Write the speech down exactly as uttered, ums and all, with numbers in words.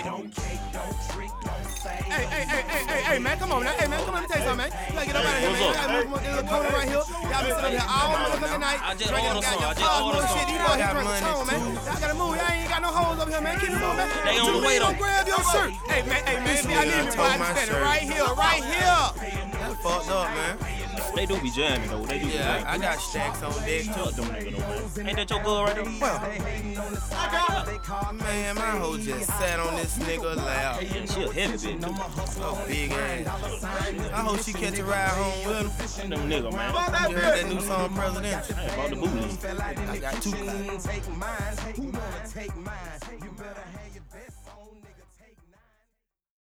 Don't cake, don't trick, don't say. Hey, hey, hey, hey, hey, hey, man, come on, man. Hey, man, come on, let me tell you something, man. You gotta get up out of here, man. You gotta move this little corner right here. Y'all been sitting up here all motherfucking night. I just drinking ordered them some. I goddamn just cars, ordered shit. some. These boys here drinking Patron, man. Y'all gotta move. Y'all ain't got no hoes up here, man. Keep it moving, man. They on the way, though. Grab your shirt. Hey, man, hey, man. I need you, boy. I'm standing right here, right here. That's fucked up, man. They do be jamming though. They do be Yeah, jamming. I, I got stacks on deck too. Fuck them niggas though, man. Ain't that your girl right there? Well, man, my hoe just sat on this nigga lap. Yeah, she a heavy bitch too. A big ass. I hope she catch a ride home with him. Them nigga, man. You heard that new song, Presidential? I ain't about the booty. I got two. Take mine, take mine, take mine.